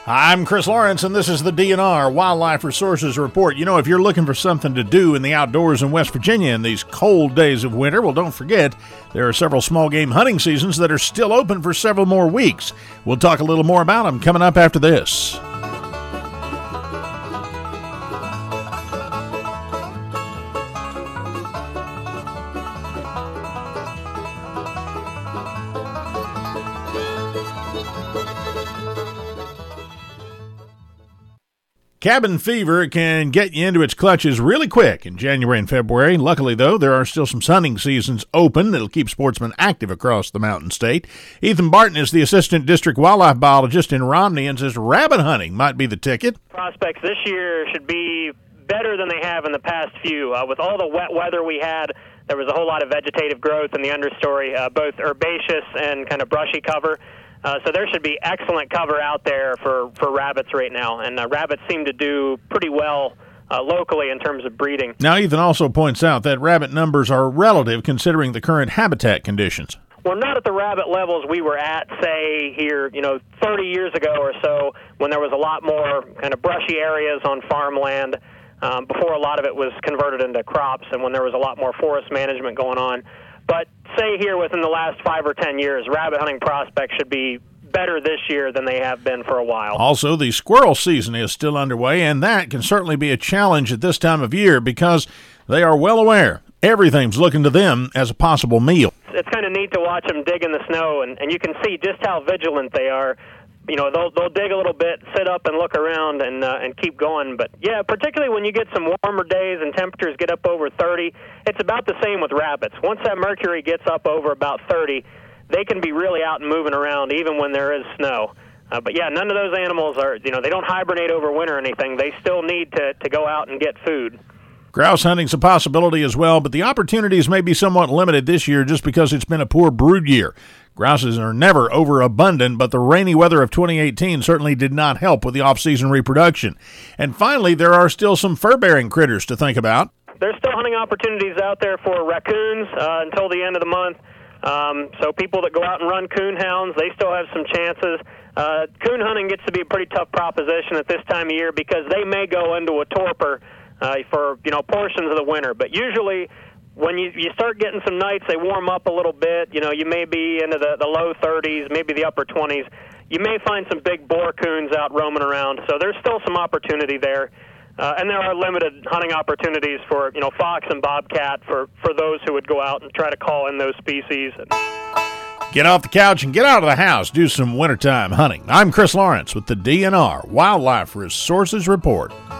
I'm Chris Lawrence, and this is the DNR Wildlife Resources Report. You know, if you're looking for something to do in the outdoors in West Virginia in these cold days of winter, well, don't forget, there are several small game hunting seasons that are still open for several more weeks. We'll talk a little more about them coming up after this. Cabin fever can get you into its clutches really quick in January and February. Luckily, though, there are still some hunting seasons open that'll keep sportsmen active across the Mountain State. Ethan Barton is the Assistant District Wildlife Biologist in Romney and says rabbit hunting might be the ticket. Prospects this year should be better than they have in the past few. With all the wet weather we had, there was a whole lot of vegetative growth in the understory, both herbaceous and kind of brushy cover. So there should be excellent cover out there for rabbits right now, and rabbits seem to do pretty well locally in terms of breeding. Now, Ethan also points out that rabbit numbers are relative considering the current habitat conditions. We're not at the rabbit levels we were at, say, here, 30 years ago or so, when there was a lot more kind of brushy areas on farmland, before a lot of it was converted into crops and when there was a lot more forest management going on. But say here within the last 5 or 10 years, rabbit hunting prospects should be better this year than they have been for a while. Also, the squirrel season is still underway, and that can certainly be a challenge at this time of year because they are well aware everything's looking to them as a possible meal. It's kind of neat to watch them dig in the snow, and you can see just how vigilant they are. They'll dig a little bit, sit up and look around and keep going. But, yeah, particularly when you get some warmer days and temperatures get up over 30, it's about the same with rabbits. Once that mercury gets up over about 30, they can be really out and moving around even when there is snow. But, yeah, none of those animals are, they don't hibernate over winter or anything. They still need to go out and get food. Grouse hunting's a possibility as well, but the opportunities may be somewhat limited this year just because it's been a poor brood year. Grouses are never overabundant, but the rainy weather of 2018 certainly did not help with the off-season reproduction. And finally, there are still some fur-bearing critters to think about. There's still hunting opportunities out there for raccoons until the end of the month. So people that go out and run coon hounds, they still have some chances. Coon hunting gets to be a pretty tough proposition at this time of year because they may go into a torpor for portions of the winter. But usually when you start getting some nights, they warm up a little bit. You may be into the low 30s, maybe the upper 20s. You may find some big boar coons out roaming around. So there's still some opportunity there. And there are limited hunting opportunities for fox and bobcat for those who would go out and try to call in those species. Get off the couch and get out of the house. Do some wintertime hunting. I'm Chris Lawrence with the DNR Wildlife Resources Report.